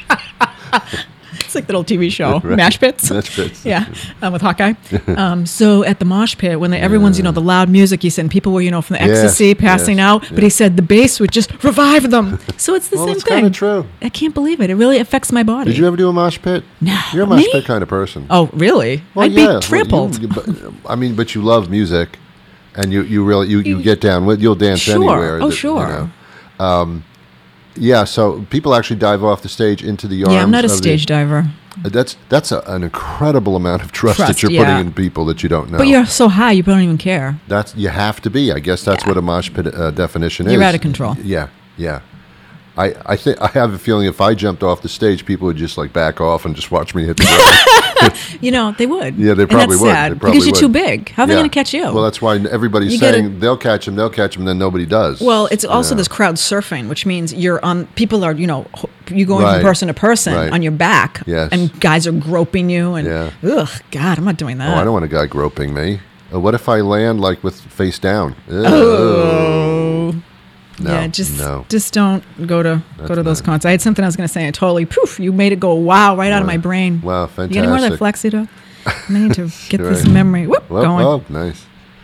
It's like that old T V show, Right. Mash Pits. Mash pits. Yeah, um, with Hawkeye. Um, so at the mosh pit, when they, everyone's, you know, the loud music, he said, and people were, you know, from the Yes, ecstasy passing yes, out, but yeah. he said the bass would just revive them. So it's the Well, same it's thing. kind of true. I can't believe it. It really affects my body. Did you ever do a mosh pit? No. You're a mosh Me? pit kind of person. Oh, really? Well, I'd yeah, be well, tripled. you- but, I mean, but you love music, and you, you really you, you get down with you'll dance Sure. anywhere. Oh, that- sure. You know. um, yeah, so people actually dive off the stage into the arms. Yeah, I'm not a of the- stage diver. That's that's a, an incredible amount of trust, Trust, that you're yeah. putting in people that you don't know. But you're so high, you don't even care. That's you have to be. I guess that's Yeah. what a mosh pit uh, definition is. You're out of control. Yeah, yeah. I, I think I have a feeling if I jumped off the stage, people would just like back off and just watch me hit the ground. You know, they would. Yeah, they And probably that's would. sad They probably because you're would. too big. How are they Yeah. going to catch you? Well, that's why everybody's You gotta- saying they'll catch him, they'll catch him, then nobody does. Well, it's also Yeah. this crowd surfing, which means you're on. People are, you know, h- you going Right. from person to person Right. on your back, Yes. and guys are groping you, and Yeah. ugh, God, I'm not doing that. Oh, I don't want a guy groping me. Uh, what if I land like with face down? Ugh. Oh, No, yeah, just no. just don't go to go to those not- concerts. I had something I was going to say, and totally poof, you made it go wow right out of my brain. Wow, You got any more of that fantastic. Flaxseed? I need to get this Right. memory whoop, Well, going. oh, nice.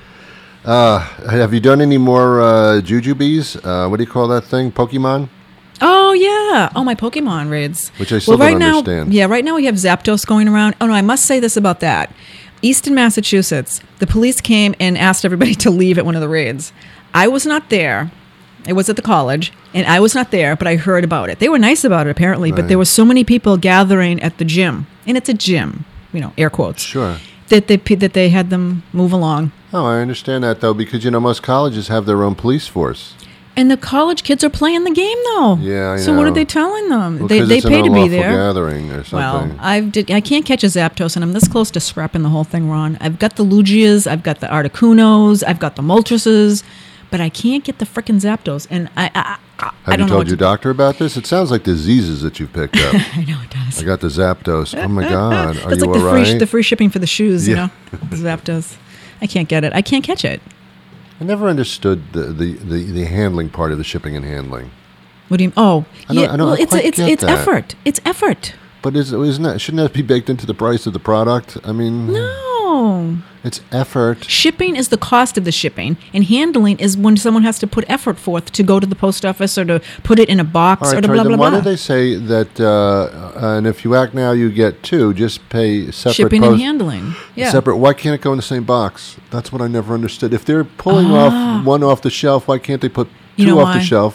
Uh, have you done any more uh, jujubes? Uh, what do you call that thing? Pokemon? Oh yeah! Oh, my Pokemon raids. Which I still well, right don't now, understand. Yeah, right now we have Zapdos going around. Oh no, I must say this about that. Easton, Massachusetts, the police came and asked everybody to leave at one of the raids. I was not there. It was at the college, and I was not there, but I heard about it. They were nice about it, apparently, but Right. there were so many people gathering at the gym, and it's a gym, you know, air quotes, Sure. that they that they had them move along. Oh, I understand that, though, because, you know, most colleges have their own police force. And the college kids are playing the game, though. Yeah, I So what are know. they telling them? Well, they 'cause they it's pay an to be unlawful there. gathering or Well, something. I've did, I can't catch a Zapdos, and I'm this close to scrapping the whole thing, Ron. I've got the Lugias, I've got the Articunos, I've got the Moltres, but I can't get the frickin' Zapdos. And I, I, I, I have don't you know told what your to, doctor about this? It sounds like diseases that you've picked up. I know it does. I got the Zapdos. Oh, my God. Are That's you like the all free right? the free shipping for the shoes, Yeah. you know, the Zapdos. I can't get it. I can't catch it. I never understood the, the, the, the handling part of the shipping and handling. What do you? Oh, I don't- yeah. I don't well, it's quite it's get it's that. effort. It's effort. But is, isn't that, shouldn't that be baked into the price of the product? I mean, No. it's effort. Shipping is the cost of the shipping, and handling is when someone has to put effort forth to go to the post office or to put it in a box All or right, to Tori, blah then blah why blah. do they say that, uh, and if you act now, you get two, just pay separate Shipping post- and handling. Yeah. Separate. Why can't it go in the same box? That's what I never understood. If they're pulling Ah. off one off the shelf, why can't they put two You know off why? the shelf?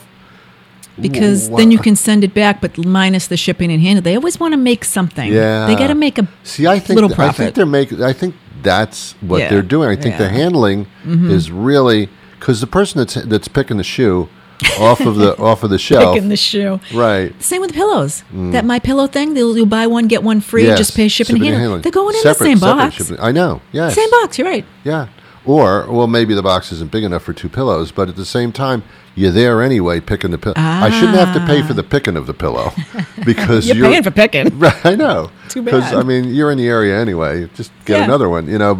Because Wh- then you can send it back, but minus the shipping and handling. They always want to make something. Yeah. They got to make a See, I think little I profit. think they're making. I think that's what Yeah. they're doing. I think the Yeah. Mm-hmm. handling is really because the person that's that's picking the shoe off of the off of the shelf, Picking the shoe. right? Same with pillows. That My Pillow thing. They'll you buy one get one free. Yes, Just pay shipping, and handling. They're going in Separate- the same separate box. shipping. I know. Yes. Same box. You're right. Yeah. Or, well, maybe the box isn't big enough for two pillows, but at the same time, you're there anyway picking the pillow. I shouldn't have to pay for the picking of the pillow because You're, you're, paying for picking. Right, I know. Too Because bad. I mean, you're in the area anyway. Just get Yeah. another one, you know. But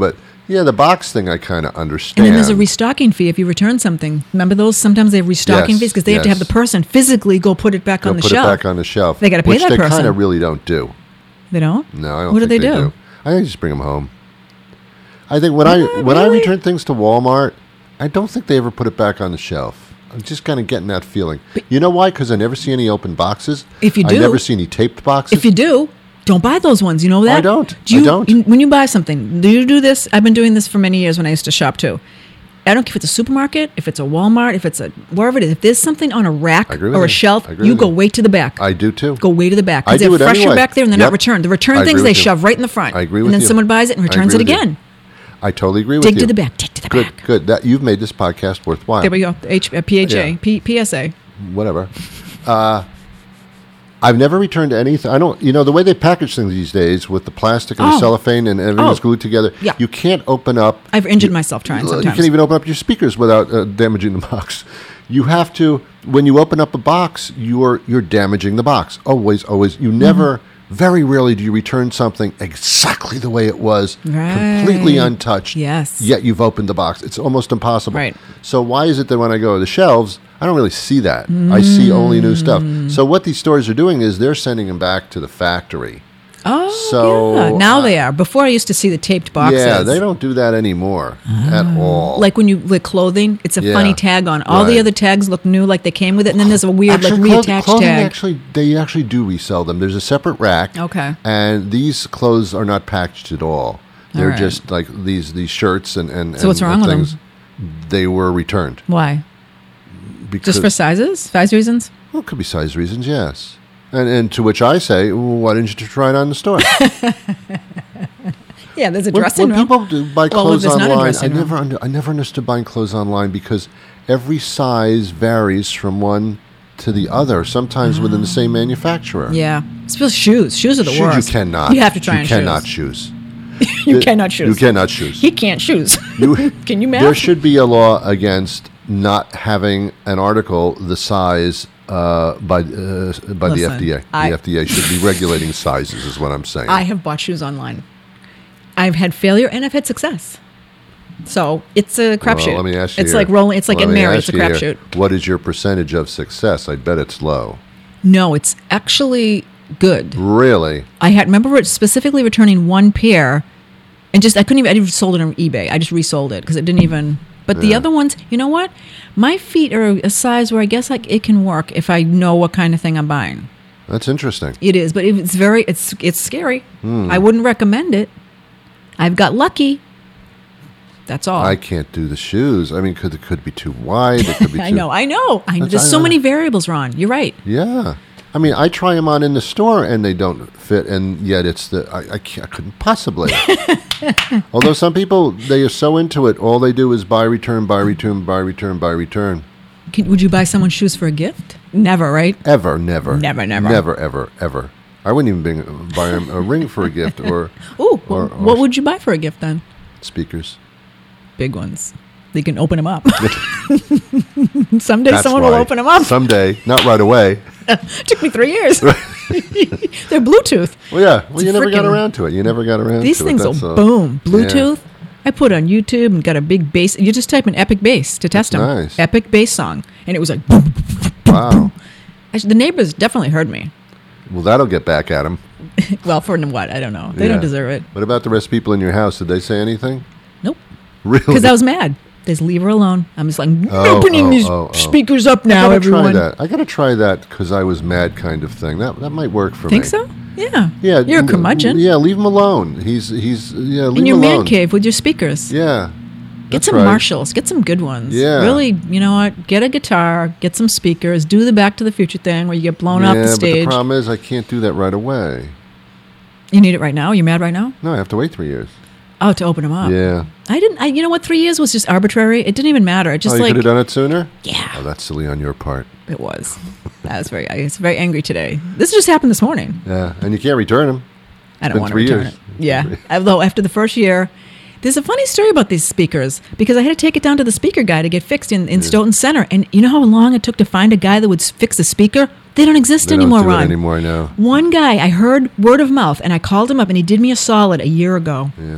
Yeah, the box thing I kind of understand. And then there's a restocking fee if you return something. Remember those? Sometimes they have restocking Yes, fees because they have to have yes. the person physically go put it back Go on the put shelf. it back on the shelf. They gotta pay which that they person. kind of really don't do. They don't? No, I don't What do think they they do? I think they just bring them home. I think when I What? when I Really? return things to Walmart, I don't think they ever put it back on the shelf. I'm just kind of getting that feeling. You know why? Because I never see any open boxes. If you I do- never see any taped boxes. If you do, don't buy those ones. You know that? I don't. Do I you, don't. you- when you buy something, do you do this? I've been doing this for many years when I used to shop too. I don't care if it's a supermarket, if it's a Walmart, if it's a wherever it is. If there's something on a rack I agree with or a you. shelf, I agree you with go you. way to the back. I do too. Go way to the back I because do they're it fresher anyway. back there and they're Yep. not returned. The I return agree things with they you. shove right in the front. I agree with And then you. someone buys it and I returns agree it with you. again. I totally agree with Dig you. to the back. Dig to the Good, back. good. That you've made this podcast worthwhile. There we go. H, uh, P H A, Yeah. P, P S A. Whatever. Uh, I've never returned anything. I don't. You know the way they package things these days with the plastic and Oh. the cellophane and everything's Oh. glued together. Yeah. You can't open up. I've injured myself trying You sometimes. can't even open up your speakers without uh, damaging the box. You have to. When you open up a box, you're you're damaging the box. Always, always. You never. Mm-hmm. Very rarely do you return something exactly the way it was, completely Right. untouched. Yes. Yet you've opened the box. It's almost impossible. Right. So why is it that when I go to the shelves, I don't really see that? I see only new stuff. Mm. So what these stores are doing is they're sending them back to the factory. Oh, So, yeah. Now uh, they are. Before I used to see the taped boxes. Yeah, they don't do that anymore at all. Like when you like clothing, it's a Yeah. funny tag on. All the Right. other tags look new, like they came with it, and then there's a weird Actually, like clothing, reattached clothing tag. actually, they actually do resell them. There's a separate rack. Okay. And these clothes are not packaged at all. They're right. just like these these shirts and and. So what's and wrong with things. They were returned Why? because Just for sizes? Size reasons? well, it could be size reasons, yes. And and to which I say, well, why didn't you try it on the store? Yeah, there's a When, dressing when room. people do buy Well, clothes there's not a online, I dressing room. never under, I never understood buying clothes online because every size varies from one to the other, sometimes within the same manufacturer. Yeah. Especially shoes. Shoes are the Shoes worst. you cannot. You have to try you on cannot shoes. shoes. You The- cannot shoes. You cannot shoes. He can't shoes. You- Can you There math? should be a law against not having an article the size uh, by uh, by the Listen, F D A. I- the F D A should be regulating sizes, is what I'm saying. I have bought shoes online. I've had failure and I've had success. So it's a crapshoot. Well, let me ask you It's here. like rolling. It's like Let getting me married. ask It's a you here, crapshoot. What is your percentage of success? I bet it's low. No, it's actually good. Really? I had remember it specifically returning one pair, and just I couldn't even. I just sold it on eBay. I just resold it because it didn't even. But the Yeah. other ones, you know what? My feet are a size where I guess like it can work if I know what kind of thing I'm buying. That's interesting. It is, but it's very it's it's scary. Hmm. I wouldn't recommend it. I've got lucky. That's all. I can't do the shoes. I mean, could it could be too wide? It could be too, I know, I know. I, That's- there's I so know. many variables, Ron. You're right. Yeah. I mean, I try them on in the store and they don't fit, and yet it's the I, I, can't, I couldn't possibly. Although some people they are so into it, all they do is buy, return, buy, return, buy, return, buy, return. Can, would you buy someone shoes for a gift? Never, right? Ever, never, Never, never. never, ever, ever. I wouldn't even bring, buy them a ring for a gift or Ooh, Or- well, or- what would you buy for a gift then? speakers. Big ones. They can open them up. Someday That's someone will why. open them up. Someday, not right away. Took me three years. They're Bluetooth. Well, yeah. Well, It's you never got frickin- around to it. You never got around These to things it. will That's all. boom. Yeah. Bluetooth. I put on YouTube and got a big bass. You just type in Epic Bass to test them. nice. Epic Bass song. And it was like, boom. Wow. Actually, the neighbors definitely heard me. Well, that'll get back at them. Well, for what? I don't know. They Yeah. don't deserve it. What about the rest of people in your house? Did they say anything? Nope. Really? Because I was mad. They just leave her alone. I'm just like, Oh, opening oh, these oh, oh. speakers up I now, gotta everyone. try that. I gotta try that because I was mad kind of thing. That that might work for Think me. so? Yeah. Yeah. You're a n- curmudgeon. Yeah, leave him alone. He's he's yeah. Leave In your him man alone. cave with your speakers. Yeah. Get That's some right. Marshalls. Get some good ones. Yeah. Really, you know what? Get a guitar. Get some speakers. Do the Back to the Future thing where you get blown yeah, off the but the stage. problem is I can't do that right away. You need it right now? You mad right now? No, I have to wait three years. Oh, to open them up. Yeah. I didn't. I, you know what? Three years was just arbitrary. It didn't even matter. It just oh, you like could have done it sooner. yeah, Oh, that's silly on your part. it was. I was very. I was very angry today. This just happened this morning. Yeah, and you can't return them. I don't been want to three return years. it. Yeah. Although after the first year, there's a funny story about these speakers because I had to take it down to the speaker guy to get fixed in, in Stoughton Center. And you know how long it took to find a guy that would s- fix the speaker? They don't exist They anymore, don't do Ron. it anymore now. One guy, I heard word of mouth, and I called him up, and he did me a solid a year ago. Yeah.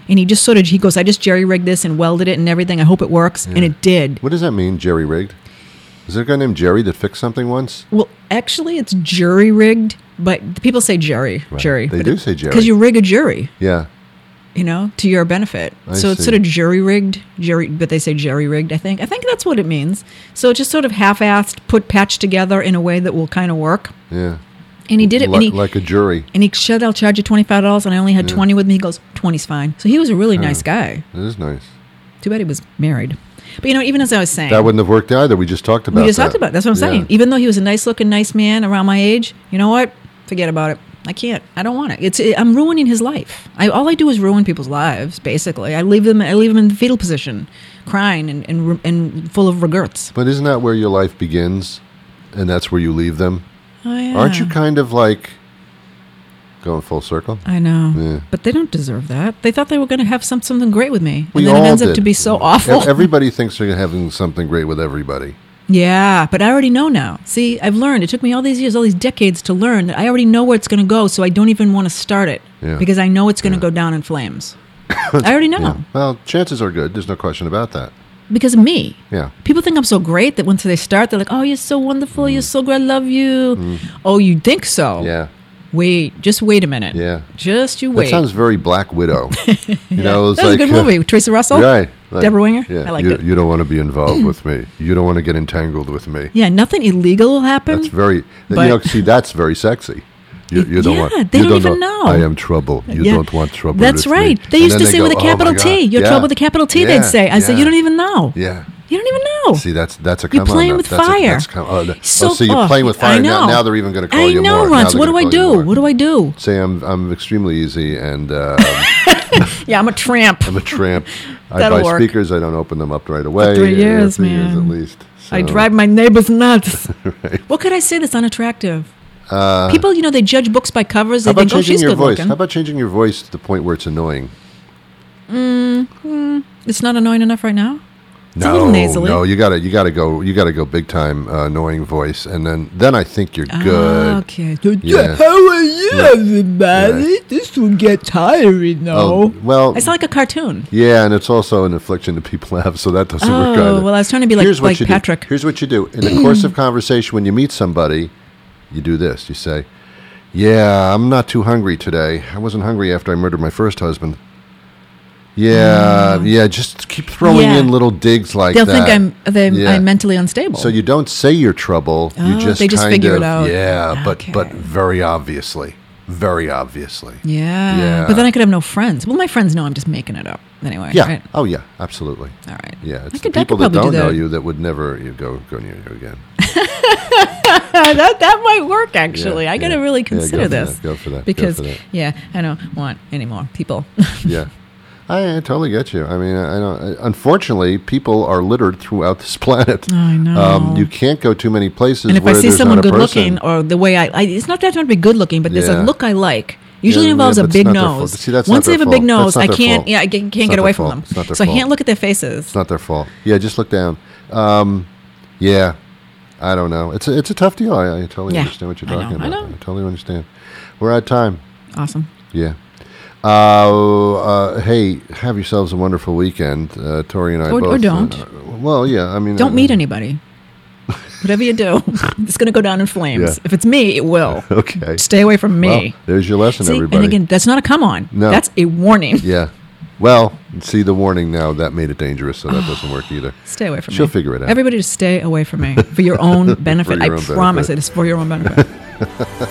And he just sort of, he goes, I just jerry-rigged this and welded it and everything. I hope it works. And it did. What does that mean, jerry-rigged? Is there a guy named Jerry that fixed something once? Well, actually, it's jury-rigged, but people say jury. Right. Jury. They do say jury. Because you rig a jury, Yeah. you know, to your benefit. I so it's see. sort of jury-rigged, jury, but they say jerry-rigged, I think. I think that's what it means. So it's just sort of half-assed, put patched together in a way that will kind of work. Yeah. And he did it. Li- and he, like a jury. And he said, I'll charge you twenty-five dollars, and I only had twenty with me. He goes, twenty's fine. So he was a really nice guy. It is nice. Too bad he was married. But, you know, even as I was saying. That wouldn't have worked either. We just talked about we just that. talked about it. That's what I'm Yeah. saying. Even though he was a nice-looking, nice man around my age, you know what? Forget about it. I can't. I don't want it. It's. It, I'm ruining his life. I, all I do is ruin people's lives, basically. I leave them I leave them in the fetal position, crying and, and, and full of regrets. But isn't that where your life begins? And that's where you leave them? Oh, yeah. Aren't you kind of like going full circle? I know. Yeah. But they don't deserve that. They thought they were going to have some, something great with me. We and then all it ends did. up to be so awful. E- Everybody thinks they're having something great with everybody. Yeah, but I already know now. See, I've learned. It took me all these years, all these decades to learn that I already know where it's going to go, so I don't even want to start it Yeah. because I know it's going to go down in flames. I already know Yeah. Well, chances are good. There's no question about that. because of me. Yeah. People think I'm so great that once they start, they're like, "Oh, you're so wonderful. You're so great. I love you." Oh, you think so? Yeah. Wait, just wait a minute. Yeah. Just you That wait. sounds very Black Widow. You know, it's that was like a good movie. with Teresa Russell. Right. Like, Deborah Winger. Yeah. I liked you, it. you don't want to be involved with me. You don't want to get entangled with me. Yeah, nothing illegal will happen. That's very, But- you know, see, that's very sexy. You, you don't Yeah, want, they you don't even know. I am trouble. You Yeah. don't want trouble. That's with me." right. They And used then to they say go, with a "Oh, capital my T. God." You're Yeah. trouble with a capital T, Yeah. they'd say. I said, Yeah. you don't even know. Yeah. You don't even know. See, that's that's a You're come on. playing now. with That's a- fire. that's come, oh, the- So- oh, so you're oh, playing with I fire now. know. Now they're even going to call I you know, more. Now Runts. they're What do gonna I call you do? more. What do I do? Say I'm I'm extremely easy and uh, Yeah, I'm a tramp. I'm a tramp. I That'll buy work. speakers. I don't open them up right away. three Yeah, years, three years man. at least. I So, drive my neighbors nuts. What could I say that's unattractive? People, you know, they judge books by covers. They Uh, How about think, oh, changing she's your good voice? looking. How about changing your voice to the point where it's annoying? It's not annoying enough right now? It's a no, little nasally. no, you gotta, you gotta go, you gotta go big time uh, annoying voice, and then, then I think you're good. Okay. Yeah. How are you, Right. everybody? Yeah. This will get tiring, though. Oh, well, I sound like a cartoon. yeah, and it's also an affliction that people have, so that doesn't work Oh, either. well, I was trying to be like, Here's what like you do. Patrick. Here's what you do. In the course of conversation, when you meet somebody, you do this. You say, "Yeah, I'm not too hungry today. I wasn't hungry after I murdered my first husband." Yeah, yeah. Just keep throwing Yeah. in little digs like They'll that. think I'm, they, Yeah. I'm mentally unstable. So you don't say your trouble. Oh, you just they just kind figure of, it out. Yeah, but Okay. but very obviously, very obviously. yeah. Yeah. But then I could have no friends. Well, my friends know I'm just making it up. Anyway. Yeah. Right? Oh yeah. Absolutely. All right. Yeah. It's I the could, I people could that probably don't do know that. you that would never you go go near you again. that that might work actually. Yeah, I got to yeah. really Yeah, go consider for this. that, go for that, go Because for that. yeah, I don't want any more people. Yeah. I, I totally get you. I mean, I, I don't. Unfortunately, people are littered throughout this planet. I know. Um, you can't go too many places. and if where I see there's someone not a good person. looking or the way I, I it's not that I want to be good looking, but there's Yeah. a look I like. Usually Yeah, involves yeah, a but it's big not their fault. nose. See, that's Once not they their have a big fault. nose, That's not I their can't. fault. Yeah, I can't, It's can't not get away their from fault. them. It's not their So I fault. can't look at their faces. It's not their fault. Yeah, just look down. Um, yeah, I don't know. It's a, it's a tough deal. I, I totally Yeah, understand what you're I know, talking I about. know. totally understand. We're out of time. Awesome. Yeah. Uh, uh, hey, have yourselves a wonderful weekend. Uh, Tori and I Or- both. or don't. uh, well, yeah. I mean, Don't uh, meet anybody. Whatever you do, it's going to go down in flames. Yeah. If it's me, it will. Okay. Stay away from me. Well, there's your lesson, See, everybody. and again, that's not a come on. No. That's a warning. Yeah. Well, see the warning now. That made it dangerous, so that doesn't work either. Stay away from me. She'll figure it out. Everybody just stay away from me for your own benefit. your I own promise benefit. it is for your own benefit.